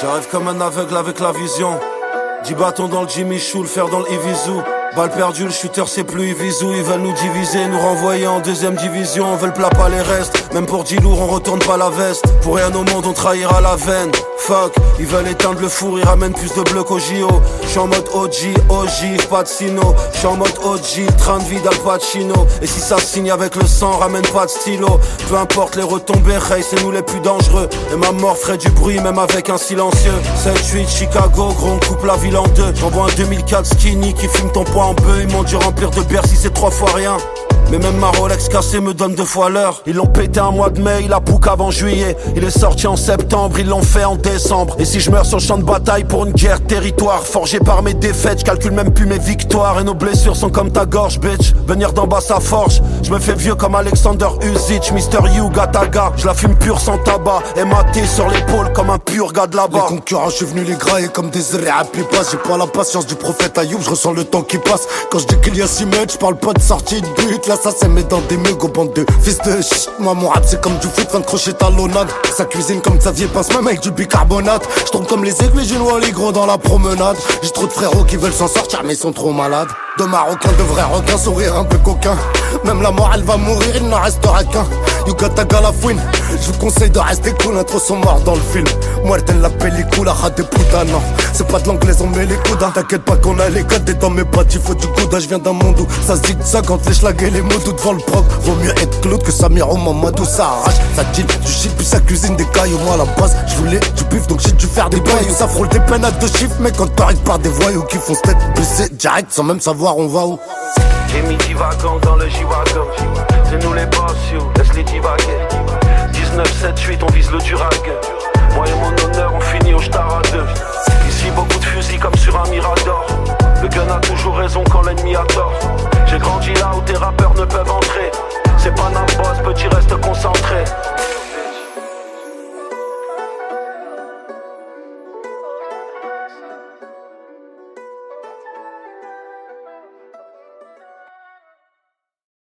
J'arrive comme un aveugle avec la vision. 10 bâtons dans le Jimmy Choo, le fer dans le Ivizu. Balle perdue, le shooter c'est plus Ivizu. Ils veulent nous diviser, nous renvoyer en deuxième division. On veut le plat pas les restes. Même pour 10 lourds on retourne pas la veste. Pour rien au monde on trahira la veine. Fuck, ils veulent éteindre le four, ils ramènent plus de bleu qu'au JO. J'suis en mode OG, pas de sino. J'suis en mode OG, train de vie d'Al Pacino. Et si ça signe avec le sang, ramène pas de stylo. Peu importe les retombées, hey, c'est nous les plus dangereux. Et ma mort ferait du bruit même avec un silencieux. 7-8 Chicago, gros on coupe la ville en deux. J'envoie un 2004 skinny qui fume ton poing en bœuf. Ils m'ont dû remplir de Bercy, c'est 3 fois rien. Mais même ma Rolex cassée me donne 2 fois l'heure. Ils l'ont pété un mois de mai, il a pouc avant juillet. Il est sorti en septembre, ils l'ont fait en décembre. Et si je meurs sur le champ de bataille pour une guerre territoire, forgé par mes défaites, je calcule même plus mes victoires. Et nos blessures sont comme ta gorge, bitch. Venir d'en bas ça forge. Je me fais vieux comme Alexander Usyk, Mr. You, Gataga. Je la fume pure sans tabac, MAT sur l'épaule comme un pur gars de là-bas. Les concurrents, je suis venu les grailler comme des à pipas. J'ai pas la patience du prophète Ayoub, je ressens le temps qui passe. Quand je dis qu'il y a 6 mètres, je parle pas de sortie de but. Là ça c'est mes dans des mugs au bande de fils de ch. Moi mon rap c'est comme du foot, fin de crochet talonnade. Ça cuisine comme Xavier Pince, même avec du bicarbonate. Je tombe comme les aigles, je vois les gros dans la promenade. J'ai trop de frérots qui veulent s'en sortir mais ils sont trop malades. De Marocains, de vrais requins, sourire un peu coquin. Même la mort elle va mourir, il n'en restera qu'un. You got a galafouine. Je vous conseille de rester cool, intro sont morts dans le film. Muerte en la pellicula, des putain non. C'est pas de l'anglaise, on met les coudes. T'inquiète pas qu'on a les codes et dans mes pattes il faut du coude. Je viens d'un monde où ça se dit que ça quand les schlags et les mots devant le proc. Vaut mieux être Claude que Samir au Mamadou, ça arrache. Ça deal du shit puis ça cuisine des cailloux. Moi à la base, je voulais du bif donc j'ai dû faire des bails. Ça frôle des peines à 2 chiffres, mais quand t'arrives par des voyous qui font tête baissée direct sans même savoir on va où. J'ai mis divagant dans le J-Wagon. C'est nous les boss, you, laisse-les divaguer. 19-7-8, on vise le Durag. Moi et mon honneur, on finit au Stara 2. Ici beaucoup de fusils comme sur un Mirador. Le gun a toujours raison quand l'ennemi a tort.